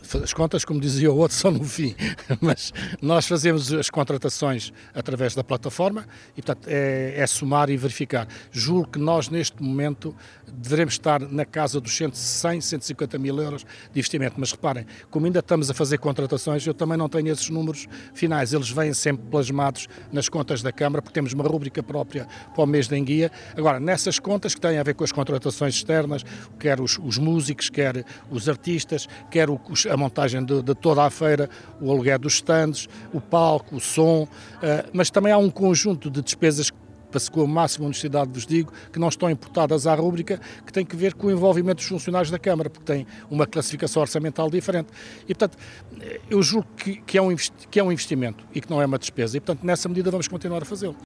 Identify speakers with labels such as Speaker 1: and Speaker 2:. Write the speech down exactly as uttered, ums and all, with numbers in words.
Speaker 1: as contas, como dizia o outro, são no fim, mas nós fazemos as contratações através da plataforma e, portanto, é, é somar e verificar. Julgo que nós, neste momento, devemos estar na casa dos cem, cento e cinquenta mil euros de investimento, mas reparem, como ainda estamos a fazer contratações, eu também não tenho esses números finais, eles vêm sempre plasmados nas contas da Câmara, porque temos uma rúbrica própria para o mês de enguia. Agora, nessas contas que têm a ver com as contratações externas, quer os, os músicos, quer os artistas, quer o, a montagem de, de toda a feira, o aluguer dos stands, o palco, o som, uh, mas também há um conjunto de despesas para com a máxima honestidade vos digo, que não estão imputadas à rúbrica, que tem que ver com o envolvimento dos funcionários da Câmara, porque tem uma classificação orçamental diferente. E, portanto, eu julgo que, que, é um, que é um investimento e que não é uma despesa. E, portanto, nessa medida vamos continuar a fazê-lo.